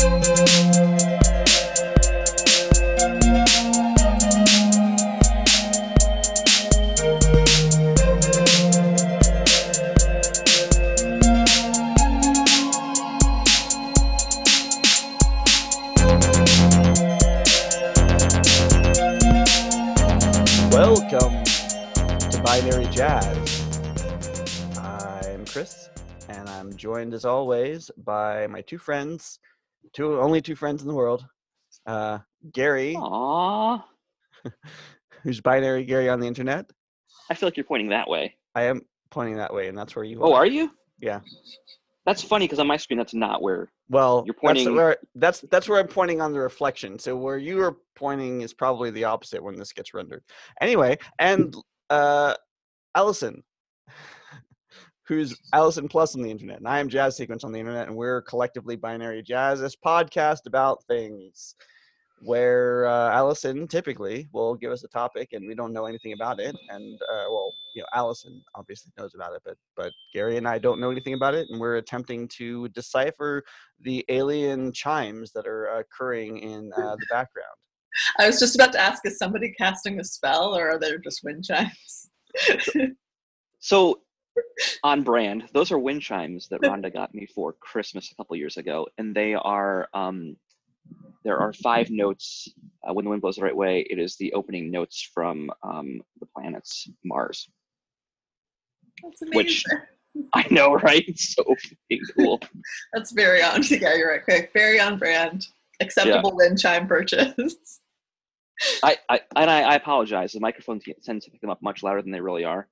Welcome to Binary Jazz. I'm Chris, and I'm joined as always by my two friends, only two friends in the world. Gary, Aww. who's Binary Gary on the internet. I feel like you're pointing that way. I am pointing that way, and that's where you are. Oh, are you? Yeah. That's funny because on my screen that's not where. Well, you're pointing. That's where I'm pointing on the reflection. So where you are pointing is probably the opposite when this gets rendered. Anyway, and Allison, who's Allison Plus on the internet, and I am Jazz Sequence on the internet, and we're collectively Binary Jazz, this podcast about things where Allison typically will give us a topic and we don't know anything about it, and Allison obviously knows about it, but Gary and I don't know anything about it, and we're attempting to decipher the alien chimes that are occurring in the background. I was just about to ask, is somebody casting a spell, or are there just wind chimes? So, on brand, those are wind chimes that Rhonda got me for Christmas a couple years ago, and they are there are 5 notes. When the wind blows the right way, it is the opening notes from the planet's Mars. That's amazing. Which I know, right? It's so freaking cool. That's very on. Yeah, you're right. Quick, very on brand. Acceptable wind chime purchase. I apologize. The microphone tends to pick them up much louder than they really are.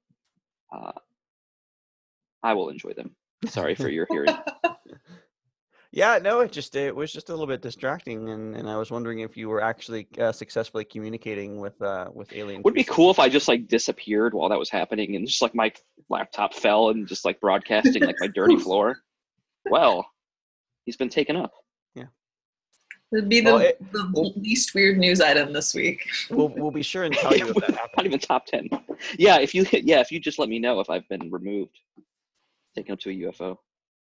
I will enjoy them. Sorry for your hearing. Yeah, no, it was just a little bit distracting, and I was wondering if you were actually successfully communicating with aliens. Would it be cool if I just like disappeared while that was happening, and just like my laptop fell and just like broadcasting like my dirty floor? Well, he's been taken up. Yeah, it'd be the least weird news item this week. We'll be sure and tell you if that happens. Not even top 10. Yeah, if you just let me know if I've been removed, taken up to a UFO.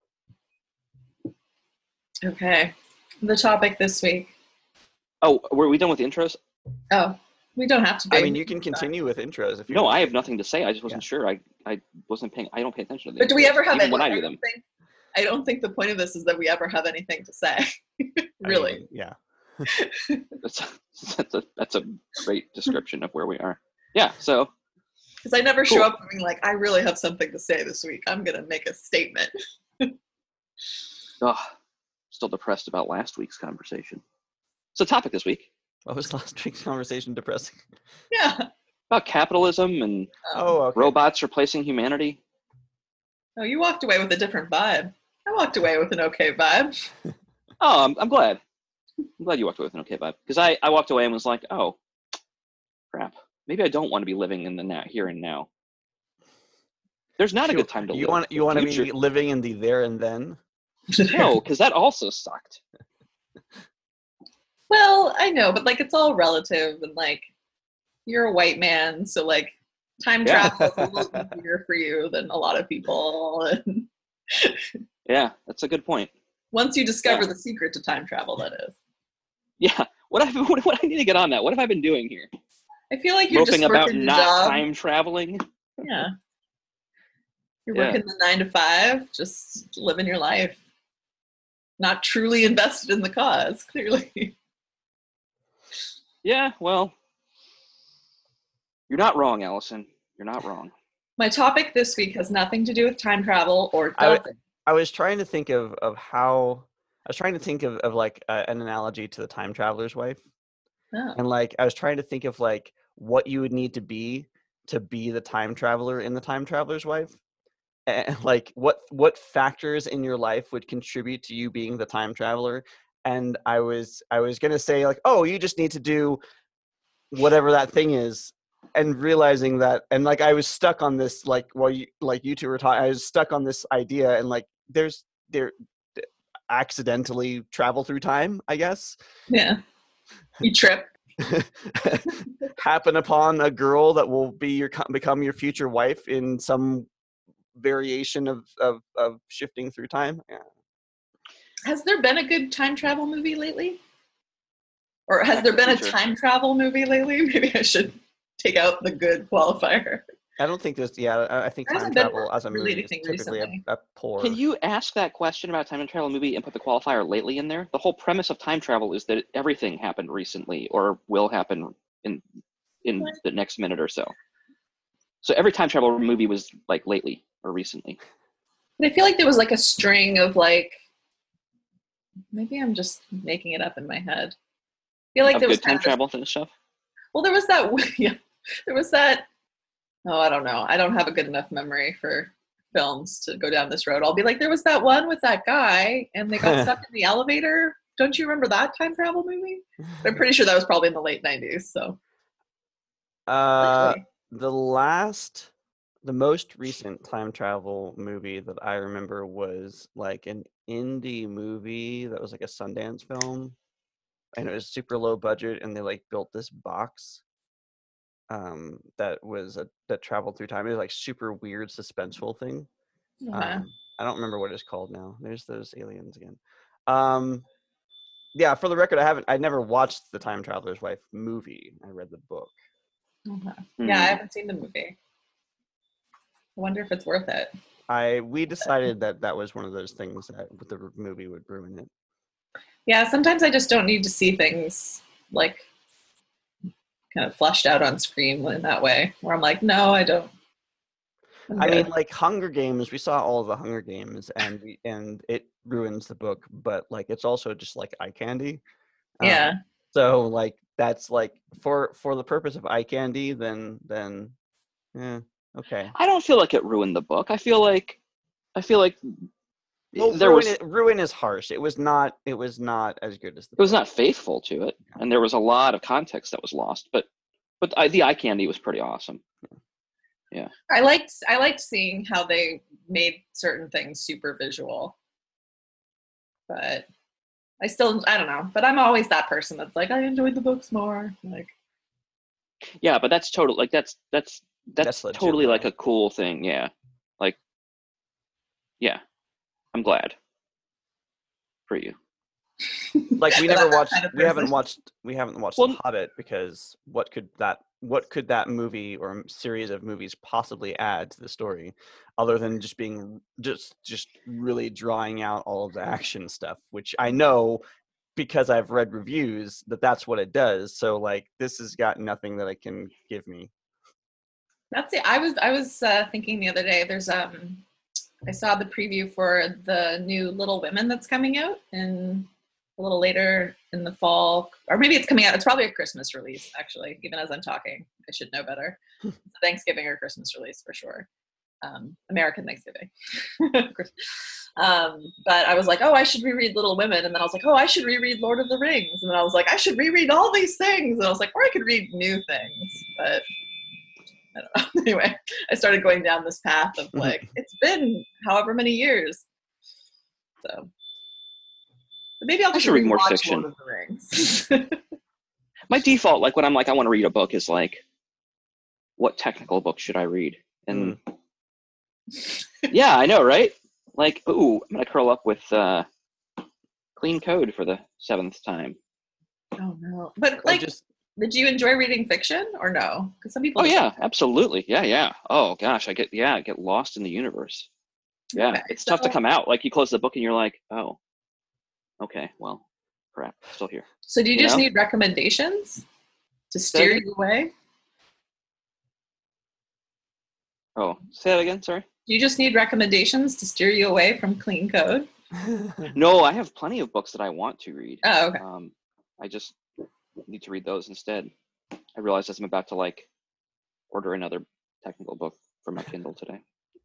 Okay, the topic this week. Oh, were we done with the intros? Oh, we don't have to be. I mean, you can continue with intros if you No, want. I have nothing to say. I just wasn't sure. I wasn't paying. I don't pay attention to But do we ever have even any? when I do them? I don't think the point of this is that we ever have anything to say. Really? I mean, yeah. That's a great description of where we are. Yeah. So. Because I never show up being like, I really have something to say this week. I'm gonna make a statement. Oh, still depressed about last week's conversation. So, topic this week. What was last week's conversation depressing? Yeah. About capitalism and okay. robots replacing humanity. Oh, you walked away with a different vibe. I walked away with an okay vibe. Oh, I'm glad. I'm glad you walked away with an okay vibe. Because I walked away and was like, oh, crap. Maybe I don't want to be living in the now, here and now. There's not a good time to live. You want to be living in the there and then? No, because that also sucked. Well, I know, but like it's all relative, and like you're a white man, so like time travel is a little easier for you than a lot of people. And yeah, that's a good point. Once you discover the secret to time travel, that is. Yeah, what I need to get on that? What have I been doing here? I feel like you're moping just about working not job. Time traveling. Yeah, you're working the 9 to 5, just living your life, not truly invested in the cause. Clearly. Yeah, well, you're not wrong, Allison. You're not wrong. My topic this week has nothing to do with time travel or doesn't. I was trying to think of how I was trying to think of like an analogy to the time traveler's wife. Oh. And like I was trying to think of like what you would need to be the time traveler in the time traveler's wife, and like what factors in your life would contribute to you being the time traveler. And I was gonna say like, oh, you just need to do whatever that thing is, and realizing that, and like I was stuck on this like while you two were talking, I was stuck on this idea, and like there accidentally travel through time, I guess. Yeah. You trip. Happen upon a girl that will become your future wife in some variation of shifting through time. Yeah. Has there been a good time travel movie lately? Or has Back there to the been a Future. time travel movie lately? Maybe I should take out the good qualifier. I don't think there's. Yeah, I think There time hasn't been travel as a really movie is anything typically recently. a poor. Can you ask that question about time and travel movie and put the qualifier lately in there? The whole premise of time travel is that everything happened recently or will happen in the next minute or so. So every time travel movie was like lately or recently. But I feel like there was like a string of like, maybe I'm just making it up in my head. I feel like Of there was good kind time of this, travel and stuff. well, there was that, yeah, there was that. Oh, I don't know. I don't have a good enough memory for films to go down this road. I'll be like, there was that one with that guy, and they got stuck in the elevator. Don't you remember that time travel movie? But I'm pretty sure that was probably in the late '90s. So, likely. The most recent time travel movie that I remember was like an indie movie that was like a Sundance film, and it was super low budget, and they like built this box that traveled through time. It was like super weird suspenseful thing. Uh-huh. I don't remember what it's called now. There's those aliens again. Yeah, for the record, I never watched the Time Traveler's Wife movie. I read the book. Uh-huh. Hmm. Yeah, I haven't seen the movie. I wonder if it's worth it. We decided that was one of those things that the movie would ruin it. Yeah, sometimes I just don't need to see things like kind of fleshed out on screen in that way, where I'm like, no, I don't. I mean, like Hunger Games, we saw all of the Hunger Games, and it ruins the book, but like it's also just like eye candy. Yeah. So like that's like for the purpose of eye candy, then yeah, okay. I don't feel like it ruined the book. I feel like Well, there was ruin is harsh. It was not as good as the it was book. not faithful to it, and there was a lot of context that was lost. But the eye candy was pretty awesome. Yeah. I liked seeing how they made certain things super visual. But I don't know. But I'm always that person that's like, I enjoyed the books more. Like, Yeah, but that's total like that's legit, totally like though. a cool thing. Yeah. Like, yeah. I'm glad for you. Like we I'm never that watched kind of we haven't person. watched Well, The Hobbit because what could that movie or series of movies possibly add to the story other than just being just really drawing out all of the action stuff, which I know because I've read reviews that's what it does. So like this has got nothing that it can give me. That's it. I was thinking the other day. There's I saw the preview for the new Little Women that's coming out in a little later in the fall, or maybe it's coming out. It's probably a Christmas release, actually. Even as I'm talking, I should know better. It's a Thanksgiving or Christmas release for sure. American Thanksgiving. But I was like, oh, I should reread Little Women, and then I was like, oh, I should reread Lord of the Rings, and then I was like, I should reread all these things, and I was like, or I could read new things, but I don't know. Anyway, I started going down this path of like, it's been however many years. So but maybe I'll I just should read more rewatch fiction. Lord of the Rings. My default, like when I'm like I want to read a book, is like, what technical book should I read? And yeah, I know, right? Like, ooh, I'm gonna curl up with Clean Code for the 7th time. Oh no. But like, did you enjoy reading fiction or no? Because some people Oh yeah, absolutely. Yeah. Oh gosh, I get lost in the universe. Yeah, okay, it's tough to come out. Like you close the book and you're like, oh, okay, well, crap, still here. So do you just need recommendations to steer you away? Oh, say that again, sorry. Do you just need recommendations to steer you away from Clean Code? No, I have plenty of books that I want to read. Oh, okay. I just need to read those instead. I realized as I'm about to like order another technical book for my Kindle today.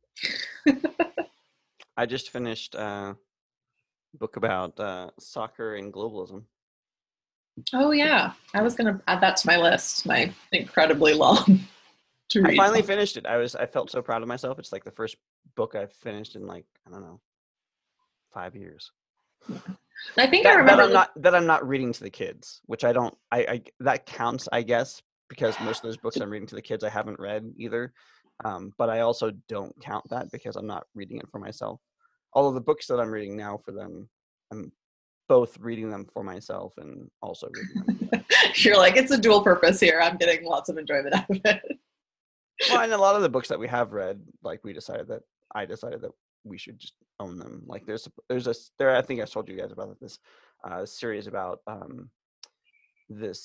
I just finished a book about soccer and globalism. Oh yeah, I was gonna add that to my list. My incredibly long to read. I finally finished it. I felt so proud of myself. It's like the first book I've finished in like, I don't know, 5 years. I think I remember that I'm not reading to the kids, which I don't. I that counts, I guess, because most of those books I'm reading to the kids I haven't read either. But I also don't count that because I'm not reading it for myself. Although the books that I'm reading now for them I'm both reading them for myself and also reading them. You're like, it's a dual purpose here. I'm getting lots of enjoyment out of it. Well, and a lot of the books that we have read, like I decided that we should just own them. Like I think I told you guys about this series about the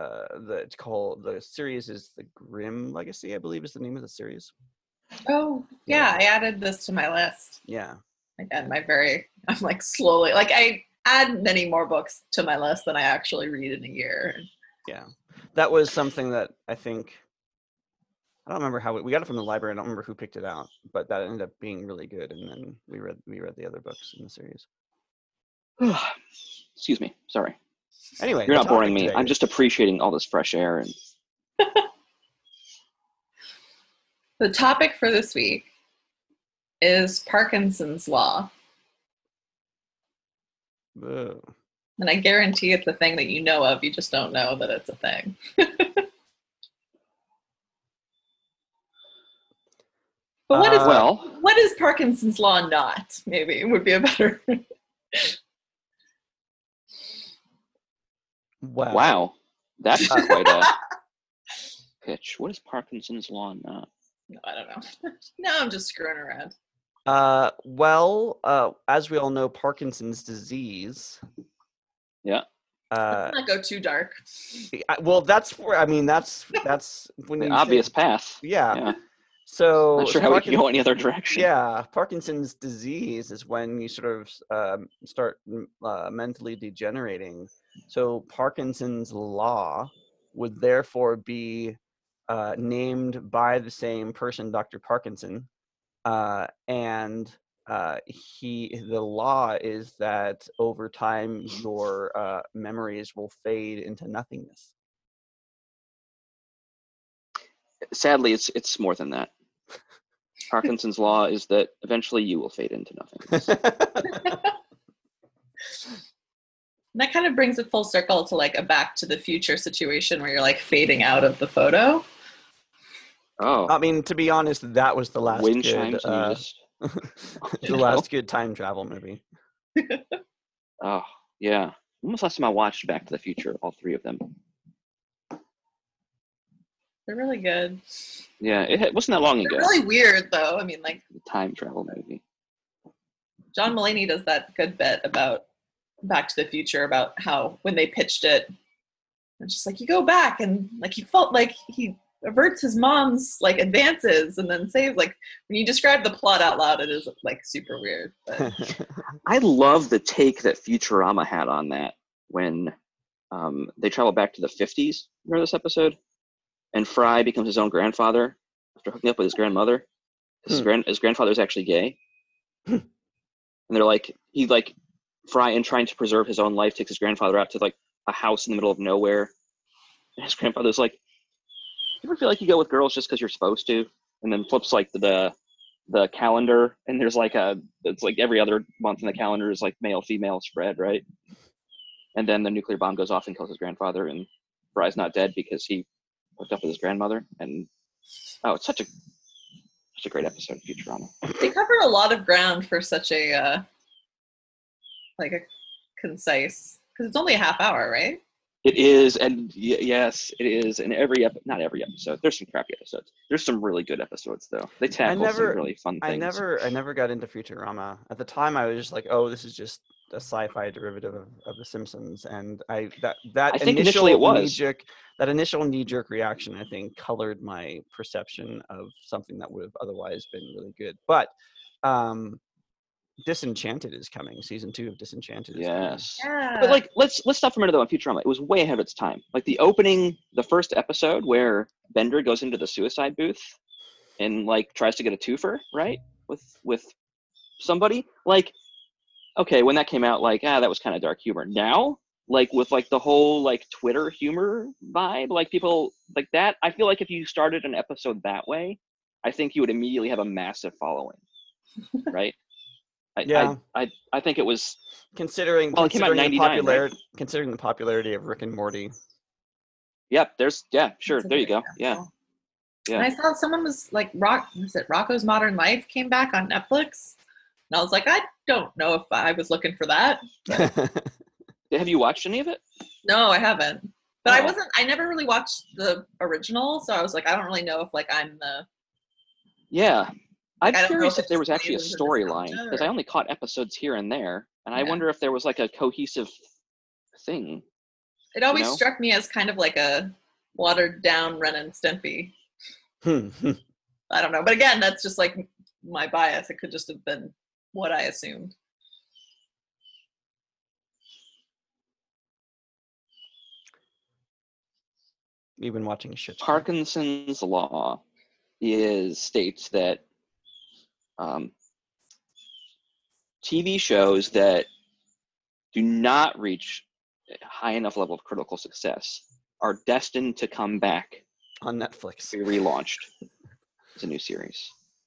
series is the Grimm Legacy, I believe is the name of the series. Oh yeah, I added this to my list. Yeah. Again, I'm like slowly, like I add many more books to my list than I actually read in a year. Yeah, that was something that I think, I don't remember how we got it from the library. I don't remember who picked it out, but that ended up being really good. And then we read the other books in the series. Excuse me. Sorry. Anyway, you're not boring me. I'm just appreciating all this fresh air. And the topic for this week is Parkinson's law. Ugh. And I guarantee it's a thing that you know of. You just don't know that it's a thing. But what is Parkinson's law not? Maybe would be a better. Wow. That's quite a pitch. What is Parkinson's law not? No, I don't know. No, I'm just screwing around. As we all know, Parkinson's disease. Yeah. Let's not go too dark. Well, that's when the obvious path. Yeah. So not sure how we can go any other direction. Yeah, Parkinson's disease is when you sort of start mentally degenerating. So Parkinson's law would therefore be named by the same person, Dr. Parkinson, and the law is that over time your memories will fade into nothingness. Sadly, it's more than that. Parkinson's law is that eventually you will fade into nothingness. That kind of brings it full circle to like a Back to the Future situation where you're like fading out of the photo. Oh, I mean, to be honest, that was the last wind good, chimes and you just last good time travel movie. Oh yeah, when was the last time I watched Back to the Future? All three of them. They're really good. Yeah, it wasn't that long ago. They're really weird though. I mean, like the time travel movie. John Mulaney does that good bit about Back to the Future about how when they pitched it, it's just like you go back and like he felt like he averts his mom's like advances and then saves. Like when you describe the plot out loud, it is like super weird. But I love the take that Futurama had on that when they travel back to the 50s. Remember this episode? And Fry becomes his own grandfather after hooking up with his grandmother. His grandfather is actually gay. And they're like, Fry, in trying to preserve his own life, takes his grandfather out to like a house in the middle of nowhere. And his grandfather's like, you ever feel like you go with girls just because you're supposed to? And then flips like the calendar, and there's like it's like every other month in the calendar is like male female spread, right? And then the nuclear bomb goes off and kills his grandfather, and Fry's not dead because he hooked up with his grandmother. And it's such a great episode of Futurama. They cover a lot of ground for such a concise, because it's only a half hour, right? It is, and yes, it is. And not every episode. There's some crappy episodes. There's some really good episodes, though. They tackle some really fun things. I never got into Futurama. At the time, I was just like, oh, this is just a sci-fi derivative of The Simpsons, and I think initially it was that initial knee-jerk reaction, I think, colored my perception of something that would have otherwise been really good. But Disenchanted is coming. Season 2 of Disenchanted is coming. Yes. Yeah. But like let's stop for a minute though on Futurama. It was way ahead of its time. Like the first episode where Bender goes into the suicide booth and like tries to get a twofer, right? With somebody. Like, okay, when that came out, like, that was kind of dark humor. Now, like with like the whole like Twitter humor vibe, like people like that, I feel like if you started an episode that way, I think you would immediately have a massive following. Right? I think it was considering it came out in 99, right? Considering the popularity of Rick and Morty. Yep, sure. There you go. Yeah. And I saw someone was like Rocko's Modern Life came back on Netflix. And I was like, I don't know if I was looking for that. Have you watched any of it? No, I haven't. But Oh. I never really watched the original, so I was like, I don't really know if like I'm the. Yeah. I'm I don't know curious if if there it was actually a plays into storyline, nostalgia because or- I only caught episodes here and there, and I Yeah. wonder if there was like a cohesive thing. It always know? struck me as kind of like a watered down Ren and Stimpy. I don't know. But again, that's just like my bias. It could just have been what I assumed. You've been watching a shit ton. Parkinson's law states that TV shows that do not reach a high enough level of critical success are destined to come back On Netflix. to be relaunched as a new series.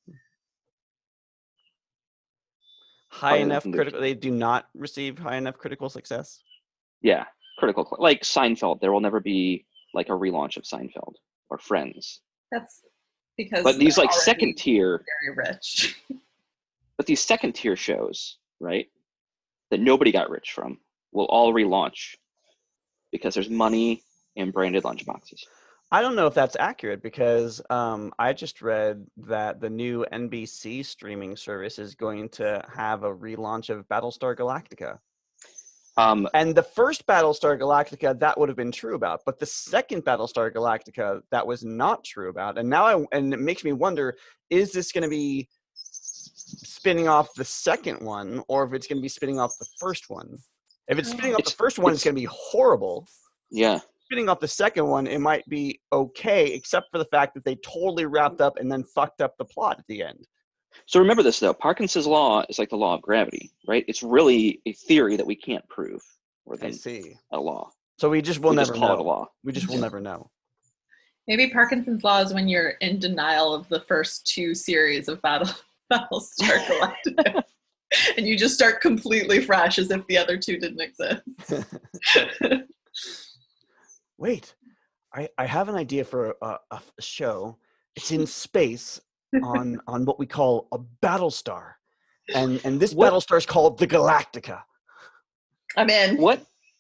High Other enough than critical. They do not receive high enough critical success. Yeah, like Seinfeld. There will never be like a relaunch of Seinfeld or Friends. That's because But these they're like already second tier, very rich. but these second tier shows, right, that nobody got rich from, will all relaunch because there's money in branded lunchboxes. I don't know if that's accurate because I just read that the new NBC streaming service is going to have a relaunch of Battlestar Galactica. And the first Battlestar Galactica, that would have been true about, but the second Battlestar Galactica, that was not true about. And now and it makes me wonder, is this going to be spinning off the second one, or if it's going to be spinning off the first one? If it's spinning off the first one, it's going to be horrible. Yeah. Spinning off the second one, it might be okay, except for the fact that they totally wrapped up and then fucked up the plot at the end. So remember this, though. Parkinson's law is like the law of gravity, right? It's really a theory that we can't prove more I than see. a law. So we just will We never just call it a know. law. We just will never know. Maybe Parkinson's law is when you're in denial of the first two series of Battlestar Galactica. And you just start completely fresh as if the other two didn't exist. Wait, I have an idea for a show. It's in space on what we call a Battlestar. And this What- Battlestar is called the Galactica. I'm in. What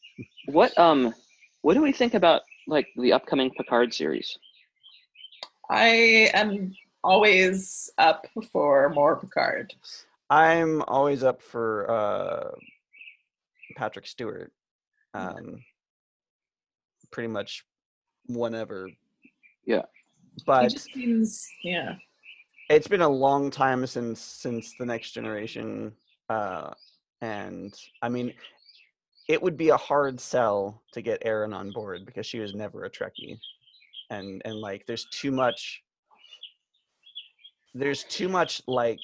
do we think about like the upcoming Picard series? I am always up for more Picard. I'm always up for Patrick Stewart. Pretty much whenever. Yeah. But He just seems, yeah. it's been a long time since The Next Generation. And I mean, it would be a hard sell to get Erin on board because she was never a Trekkie. And like there's too much like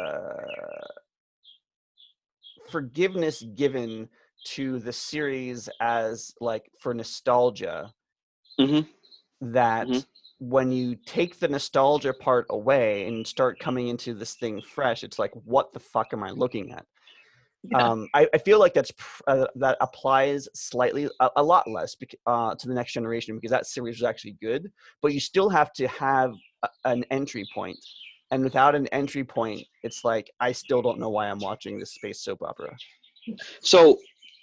forgiveness given to the series as like for nostalgia, that when you take the nostalgia part away and start coming into this thing fresh, it's like, what the fuck am I looking at? Yeah. I feel like that applies slightly a lot less to The Next Generation, because that series was actually good, but you still have to have an entry point. And without an entry point, it's like, I still don't know why I'm watching this space soap opera. So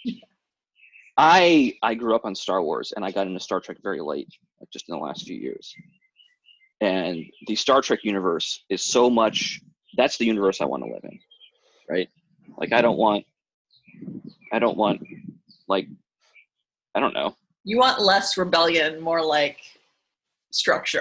I grew up on Star Wars, and I got into Star Trek very late, like just in the last few years. And the Star Trek universe is so much, that's the universe I want to live in, right? Like I don't want like, I don't know. You want less rebellion, more like structure.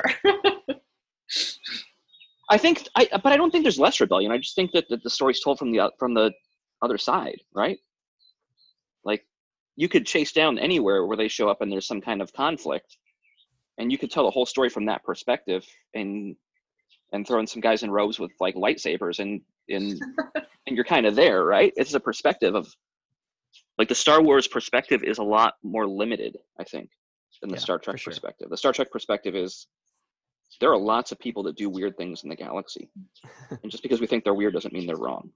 But I don't think there's less rebellion. I just think that the story's told from the other side, right? Like, you could chase down anywhere where they show up and there's some kind of conflict, and you could tell the whole story from that perspective, and throw in some guys in robes with like lightsabers, and you're kind of there, right? It's a perspective of, like, the Star Wars perspective is a lot more limited, I think, than the Star Trek perspective. The Star Trek perspective is, there are lots of people that do weird things in the galaxy, and just because we think they're weird doesn't mean they're wrong.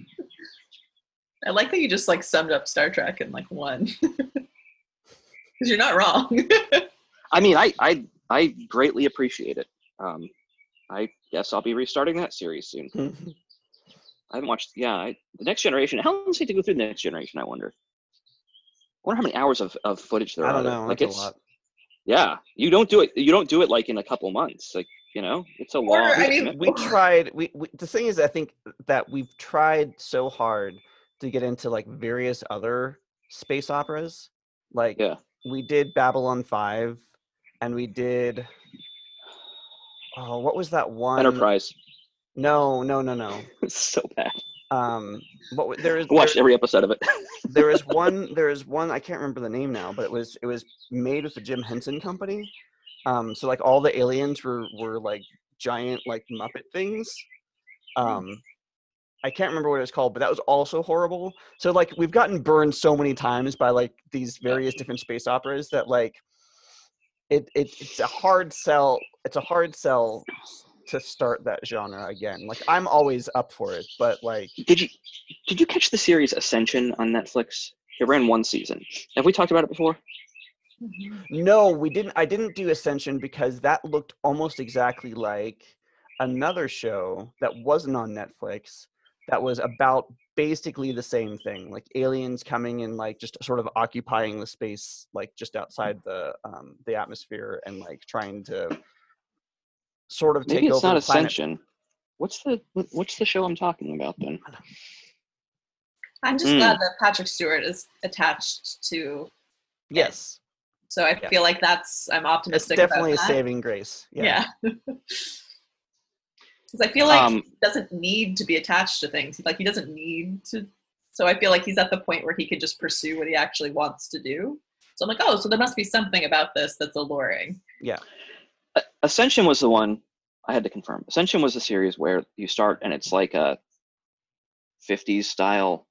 I like that you just like summed up Star Trek in like one. Because you're not wrong. I mean, I greatly appreciate it. I guess I'll be restarting that series soon. I haven't watched. Yeah, the Next Generation. How long does it take to go through the Next Generation? I wonder. I wonder how many hours of footage there I are don't there. know. Like That's a it's lot. yeah. You don't do it. You don't do it like in a couple months. Like it's a Or, long I mean, commitment. We tried. We the thing is, I think that we've tried so hard to get into like various other space operas. Like Yeah. we did Babylon 5, and we did. Oh, what was that one? Enterprise. No. It's so bad. There is I watched every episode of it. there is one I can't remember the name now, but it was made with the Jim Henson Company. So like all the aliens were like giant like Muppet things. I can't remember what it was called, but that was also horrible. So like we've gotten burned so many times by like these various different space operas that like it's a hard sell. It's a hard sell to start that genre again. Like I'm always up for it, but like Did you catch the series Ascension on Netflix? It ran one season. Have we talked about it before? no, we didn't. I didn't do Ascension because that looked almost exactly like another show that wasn't on Netflix that was about basically the same thing, like aliens coming and like just sort of occupying the space like just outside the atmosphere and like trying to sort of Maybe take it's over not the planet. Ascension. What's the show I'm talking about then? I'm just glad that Patrick Stewart is attached to Yes. So I feel like I'm optimistic It's definitely about a that. saving grace. Yeah. Because I feel like he doesn't need to be attached to things. Like he doesn't need to. So I feel like he's at the point where he could just pursue what he actually wants to do. So I'm like, oh, so there must be something about this that's alluring. Yeah. Ascension was the one I had to confirm. Ascension was a series where you start and it's like a 50s style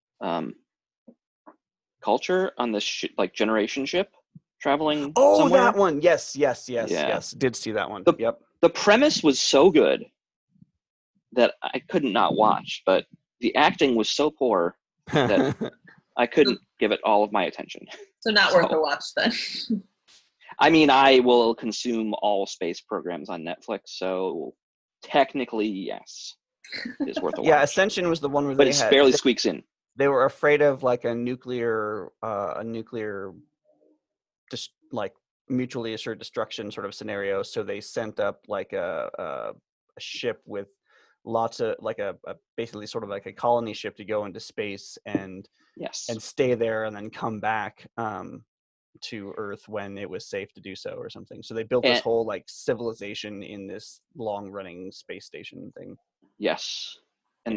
culture on this like generation ship traveling somewhere. That one. Yes. Yeah. Did see that one. Yep. The premise was so good that I couldn't not watch, but the acting was so poor that I couldn't give it all of my attention. So not worth a watch then. I mean, I will consume all space programs on Netflix, so technically, yes, it's worth a watch. Yeah, Ascension was the one where but it barely squeaks in. They were afraid of like a nuclear just like mutually assured destruction sort of scenario. So they sent up like a ship with lots of like a basically sort of like a colony ship to go into space and stay there and then come back to Earth when it was safe to do so or something. So they built this whole like civilization in this long running space station thing. Yes. And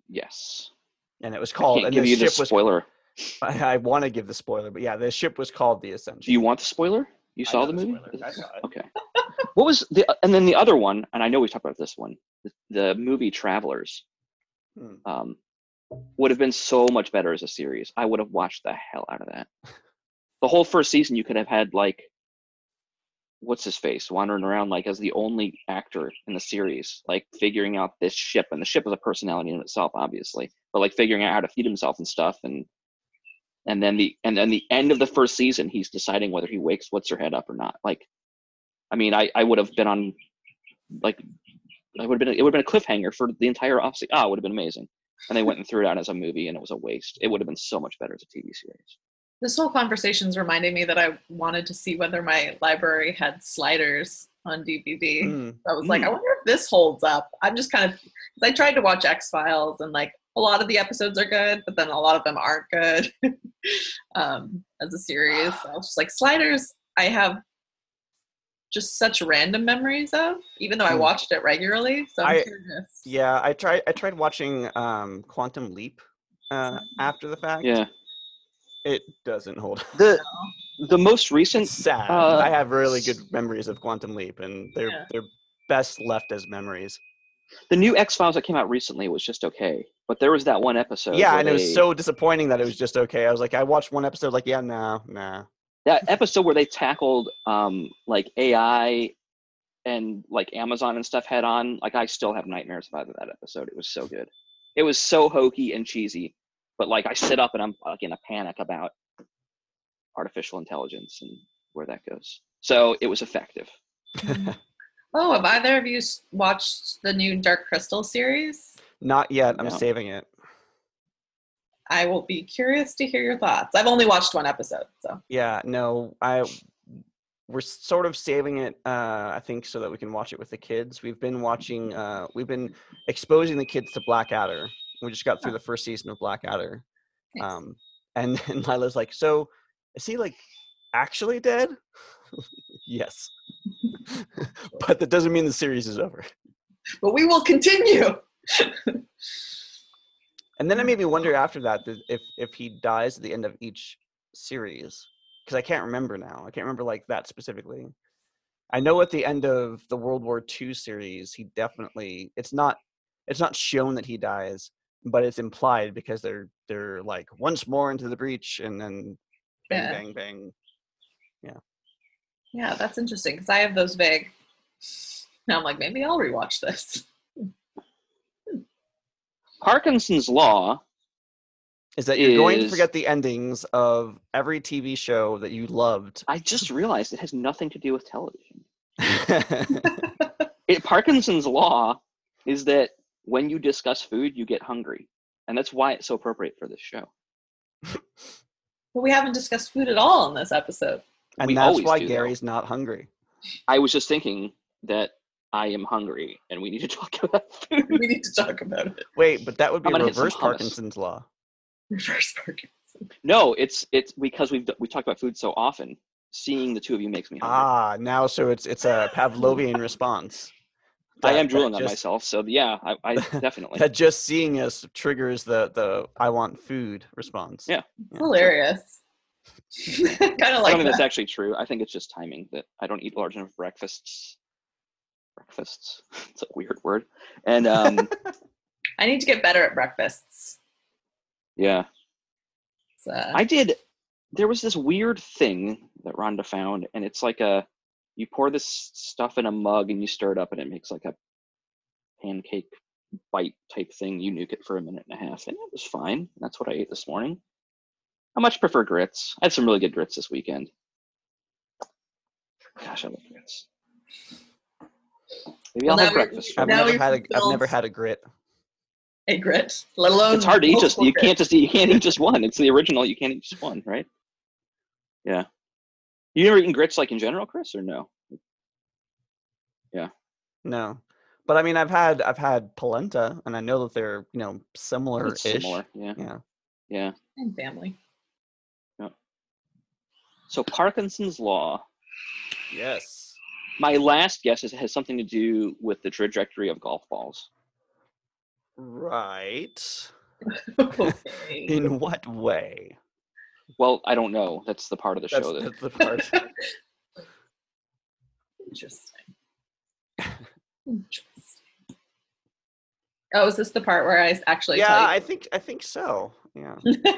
and it was called. I can't give you the spoiler. I want to give the spoiler, but yeah, the ship was called the Ascension. Do you want the spoiler? You saw the movie? I saw it. Okay. What was and then the other one, and I know we talked about this one, the movie Travelers, would have been so much better as a series. I would have watched the hell out of that. The whole first season, you could have had like, what's his face wandering around like as the only actor in the series, like figuring out this ship, and the ship is a personality in itself, obviously, but like figuring out how to feed himself and stuff, and then the end of the first season, he's deciding whether he wakes what's her head up or not. Like, I mean, I would have been on, like, it would have been a cliffhanger for the entire off. It would have been amazing. And they went and threw it out as a movie, and it was a waste. It would have been so much better as a TV series. This whole conversation's reminding me that I wanted to see whether my library had Sliders on DVD. I was like, I wonder if this holds up. I'm just kind of, I tried to watch X-Files, and like a lot of the episodes are good, but then a lot of them aren't good as a series. So I was just like, Sliders, I have just such random memories of, even though I watched it regularly. So I'm curious. Yeah, I tried watching Quantum Leap after the fact. Yeah. It doesn't hold. The most recent. It's sad. I have really good memories of Quantum Leap, and they're best left as memories. The new X-Files that came out recently was just okay, but there was that one episode. Yeah, and it was so disappointing that it was just okay. I was like, I watched one episode, like, yeah, nah. That episode where they tackled like AI and like Amazon and stuff head on, like I still have nightmares about that episode. It was so good. It was so hokey and cheesy, but like I sit up and I'm like in a panic about artificial intelligence and where that goes. So it was effective. Oh, have either of you watched the new Dark Crystal series? Not yet. I'm No. saving it. I will be curious to hear your thoughts. I've only watched one episode, so Yeah, no, we're sort of saving it, I think, so that we can watch it with the kids. We've been exposing the kids to Blackadder. We just got through the first season of Blackadder. nice. And Lila's like, so is he like actually dead? Yes. But that doesn't mean the series is over. But we will continue. And then it made me wonder after that if he dies at the end of each series, because I can't remember now. I can't remember like that specifically. I know at the end of the World War II series, he definitely it's not shown that he dies, but it's implied because they're like once more into the breach, and then bang Yeah. bang bang. Yeah, that's interesting because I have those vague. Now I'm like, maybe I'll rewatch this. Parkinson's Law. Is that you're going to Is- forget the endings of every TV show that you loved. I just realized it has nothing to do with television. Parkinson's Law is that when you discuss food, you get hungry. And that's why it's so appropriate for this show. But we haven't discussed food at all in this episode. And We that's always why do, though. Gary's not hungry. I was just thinking that I am hungry and we need to talk about food. We need to talk about it. Wait, but that would be I'm gonna hit some reverse hummus. Parkinson's law. Reverse Parkinson. No, it's because we talk about food so often. Seeing the two of you makes me hungry. Ah, now so it's a Pavlovian response. I That- am drooling that on just- myself, so yeah, I definitely. That just seeing us triggers the I want food response. Yeah. It's hilarious. Kind of I don't like think that's that. actually true. I think it's just timing that I don't eat large enough breakfasts. Breakfasts. It's a weird word. And I need to get better at breakfasts. yeah, So, I did. There was this weird thing that Rhonda found, and it's like you pour this stuff in a mug and you stir it up, and it makes like a pancake bite type thing. You nuke it for a minute and a half, and it was fine. That's what I ate this morning. I much prefer grits. I had some really good grits this weekend. Gosh, I love grits. Maybe Well, I'll have now we- breakfast. for I've Now lunch. never we've I've never built- had a grit. a grit, let alone It's hard to eat just. multiple You can't grits. eat just one. It's the original. You can't eat just one, right? Yeah. You never eaten grits like in general, Chris, or no? No. But I mean I've had polenta, and I know that they're, similar-ish. It's similar. Yeah. Yeah. Yeah. And family. So Parkinson's Law. Yes. My last guess is it has something to do with the trajectory of golf balls. Right. Okay. In what way? Well, I don't know. That's the part of the show that. That's the part. Interesting. Interesting. Oh, is this the part where I actually Yeah, tell you? I think so. Yeah.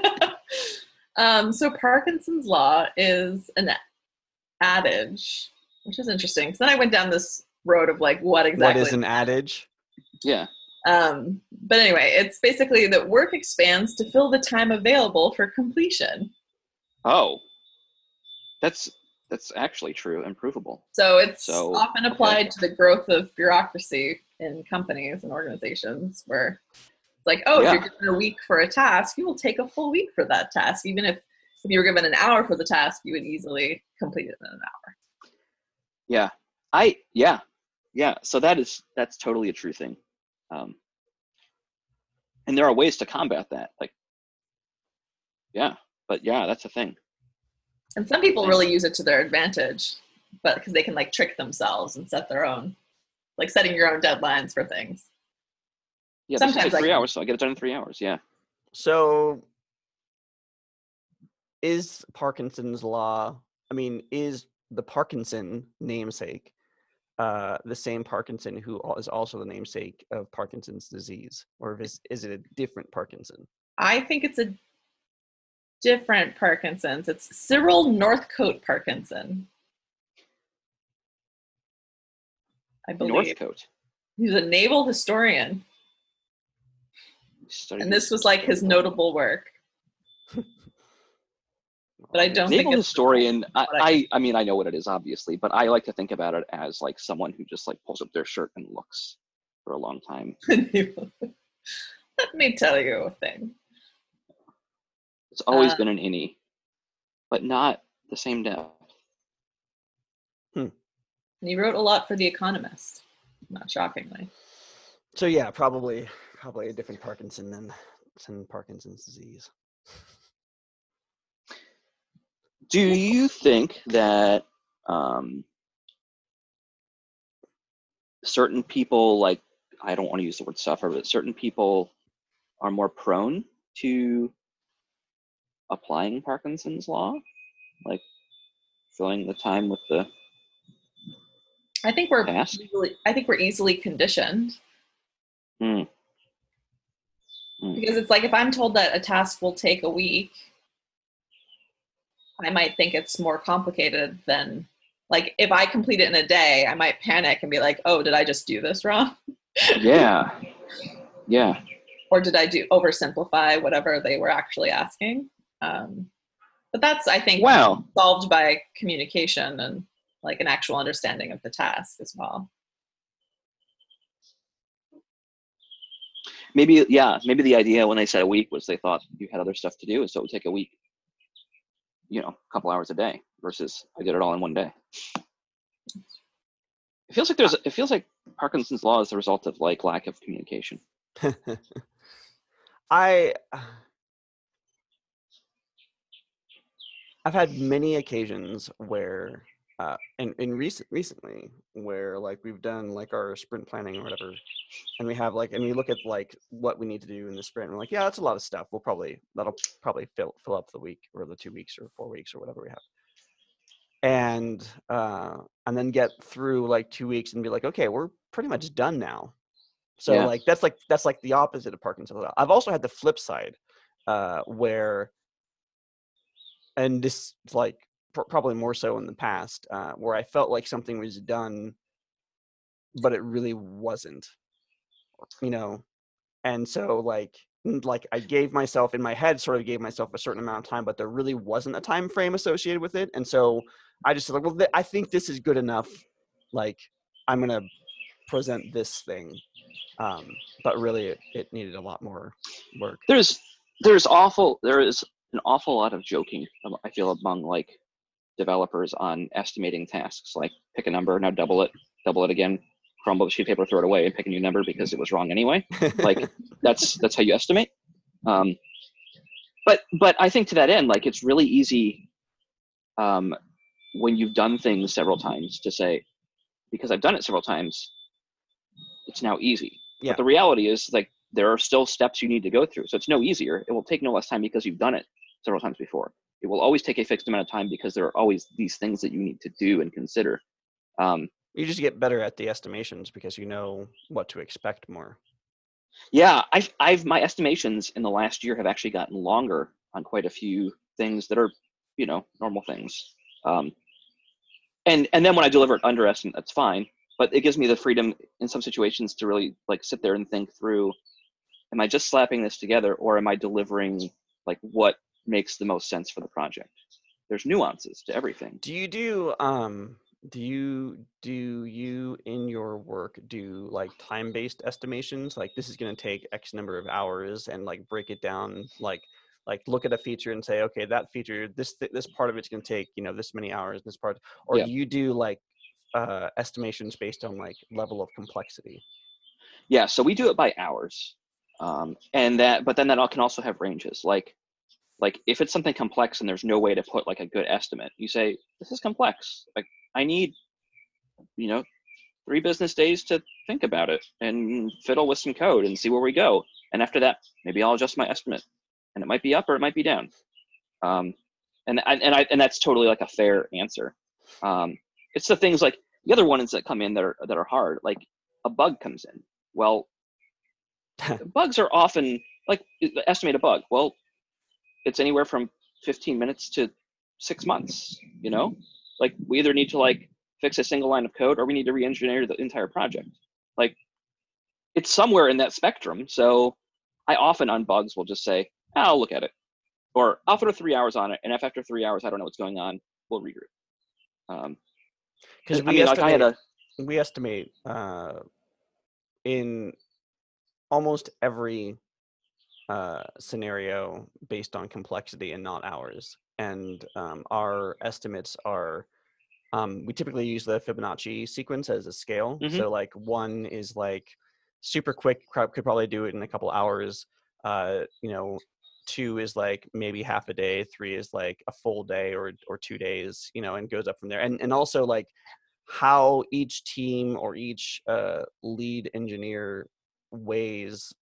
So Parkinson's Law is an adage, which is interesting. Because then I went down this road of like what exactly. What is an adage? Yeah. But anyway, it's basically that work expands to fill the time available for completion. Oh. That's actually true and provable. So it's So, often applied to the growth of bureaucracy in companies and organizations where it's like, oh, Yeah. if you're given a week for a task, you will take a full week for that task. Even if you were given an hour for the task, you would easily complete it in an hour. Yeah. Yeah. So that's totally a true thing. And there are ways to combat that. Like, yeah, but yeah, that's a thing. And some people really use it to their advantage, but because they can like trick themselves and set their own, like setting your own deadlines for things. Yeah, Sometimes this is like 3 I can- hours, so I get it done in 3 hours. Yeah. So is Parkinson's law, is the Parkinson namesake the same Parkinson who is also the namesake of Parkinson's disease? Or is it a different Parkinson? I think it's a different Parkinson's. It's Cyril Northcote Parkinson. I believe. Northcote. He's a naval historian. Studied And this was like his notable work. But I don't think naval it's historian. I- I mean, I know what it is, obviously, but I like to think about it as like someone who just like pulls up their shirt and looks for a long time. Let me tell you a thing. It's always Uh, been an innie, but not the same depth. and he wrote a lot for The Economist, not shockingly. So yeah, probably a different Parkinson than Parkinson's disease. Do you think that certain people, like, I don't want to use the word suffer, but certain people are more prone to applying Parkinson's law, like filling the time with the I think task? we're easily conditioned. Mm. Mm. Because it's like if I'm told that a task will take a week, I might think it's more complicated than, like, if I complete it in a day, I might panic and be like, oh, did I just do this wrong? Yeah. Or did I oversimplify whatever they were actually asking? But that's, I think, Wow. solved by communication and like an actual understanding of the task as well. Maybe the idea when they said a week was they thought you had other stuff to do, so it would take a week, a couple hours a day versus I did it all in one day. It feels like Parkinson's law is the result of like lack of communication. I've had many occasions where and recently where like we've done like our sprint planning or whatever, and we have like, and we look at like what we need to do in the sprint, and we're like, yeah, that's a lot of stuff. That'll probably fill up the week or the 2 weeks or 4 weeks or whatever we have. And then get through like 2 weeks and be like, okay, we're pretty much done now. So Yeah. like that's like the opposite of Parkinson's. I've also had the flip side where, and this like probably more so in the past, where I felt like something was done, but it really wasn't, and so like I gave myself, in my head, sort of gave myself a certain amount of time, but there really wasn't a time frame associated with it. And so I just said like, well, I think this is good enough. Like, I'm going to present this thing. But really it needed a lot more work. There is an awful lot of joking, I feel, among like developers on estimating tasks. Like, pick a number, now double it again, crumble the sheet of paper, throw it away, and pick a new number because it was wrong anyway. Like, that's how you estimate. But I think to that end, like, it's really easy when you've done things several times to say, because I've done it several times, it's now easy. Yeah. But the reality is, like, there are still steps you need to go through. So it's no easier. It will take no less time because you've done it several times before. It will always take a fixed amount of time because there are always these things that you need to do and consider. You just get better at the estimations because you know what to expect more. Yeah, my estimations in the last year have actually gotten longer on quite a few things that are, normal things. And then when I deliver it underestimate, that's fine. But it gives me the freedom in some situations to really like sit there and think through, am I just slapping this together, or am I delivering like what makes the most sense for the project? There's nuances to everything. Do you in your work do like time-based estimations? Like, this is going to take X number of hours, and like break it down, like look at a feature and say, okay, that feature, this part of it's going to take, this many hours, this part, or Yeah. do you do like estimations based on like level of complexity? Yeah, so we do it by hours. But then that can also have ranges. Like if it's something complex and there's no way to put like a good estimate, you say, this is complex. Like, I need, 3 business days to think about it and fiddle with some code and see where we go. And after that, maybe I'll adjust my estimate, and it might be up or it might be down. And that's totally like a fair answer. It's the things like the other ones that come in that are hard. Like, a bug comes in. Well, bugs are often like, estimate a bug. Well, it's anywhere from 15 minutes to 6 months. Like, we either need to like fix a single line of code, or we need to re-engineer the entire project. Like, it's somewhere in that spectrum. So I often on bugs will just say, I'll look at it, or I'll throw 3 hours on it, and if after 3 hours I don't know what's going on, we'll regroup. Because we estimate in almost every scenario based on complexity and not hours. And our estimates are, we typically use the Fibonacci sequence as a scale. Mhm. So like 1 is like super quick, could probably do it in a couple hours. 2 is like maybe half a day, 3 is like a full day or 2 days, and goes up from there. And also like how each team or each lead engineer weighs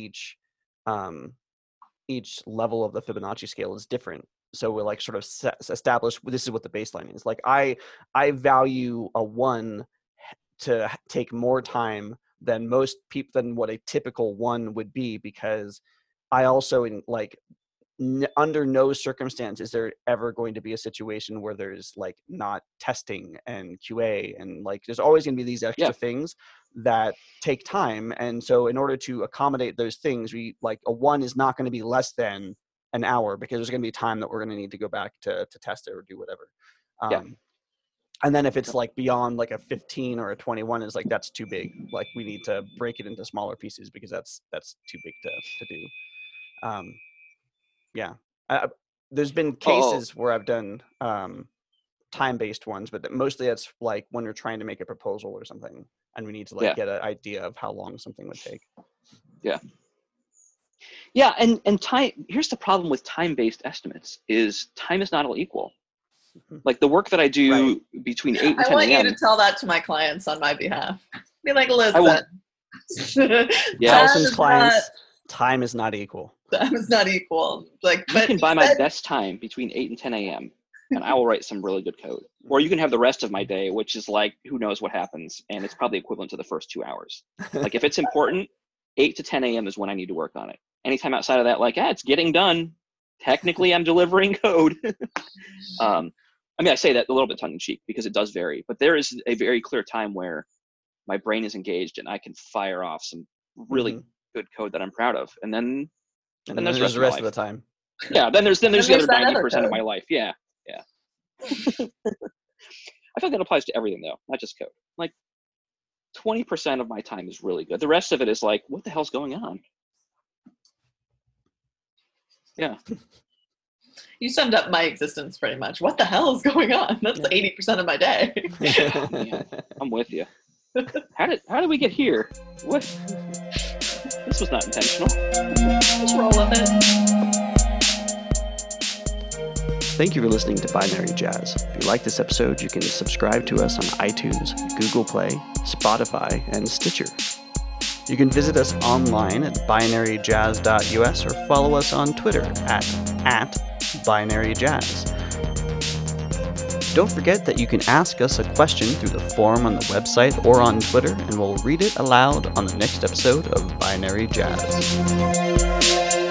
each level of the Fibonacci scale is different. So we'll like sort of establish this is what the baseline is. Like I value a 1 to take more time than most people, than what a typical 1 would be, because I also under no circumstance is there ever going to be a situation where there's like not testing and QA, and like there's always going to be these extra things that take time. And so in order to accommodate those things, we like a 1 is not going to be less than an hour, because there's going to be time that we're going to need to go back to test it or do whatever. And then if it's like beyond like a 15 or a 21, is like that's too big. Like we need to break it into smaller pieces, because that's too big to do. There's been cases where I've done time-based ones, but mostly that's like when we're trying to make a proposal or something, and we need to like get an idea of how long something would take. And time, here's the problem with time-based estimates is time is not all equal. Like the work that I do between 8 and 10 I want a.m. you to tell that to my clients on my behalf. Be like, listen. Allison's clients, time is not equal. Time is not equal. Like, you can buy my best time between 8 and 10 a.m. and I will write some really good code. Or you can have the rest of my day, which is like, who knows what happens, and it's probably equivalent to the first 2 hours. Like if it's important, 8 to 10 a.m. is when I need to work on it. Anytime outside of that, like, it's getting done. Technically, I'm delivering code. I mean, I say that a little bit tongue-in-cheek because it does vary, but there is a very clear time where my brain is engaged and I can fire off some really good code that I'm proud of. And then there's the rest of the time. Yeah, then there's the other 90% of my life. Yeah. I feel like that applies to everything, though, not just code. Like 20% of my time is really good. The rest of it is like, what the hell's going on? Yeah. You summed up my existence pretty much. What the hell is going on? That's 80% of my day. Man, I'm with you. How did we get here? What? This was not intentional. Just roll with it. Thank you for listening to Binary Jazz. If you like this episode, you can subscribe to us on iTunes, Google Play, Spotify, and Stitcher. You can visit us online at binaryjazz.us or follow us on Twitter at binaryjazz. Don't forget that you can ask us a question through the form on the website or on Twitter, and we'll read it aloud on the next episode of Binary Jazz.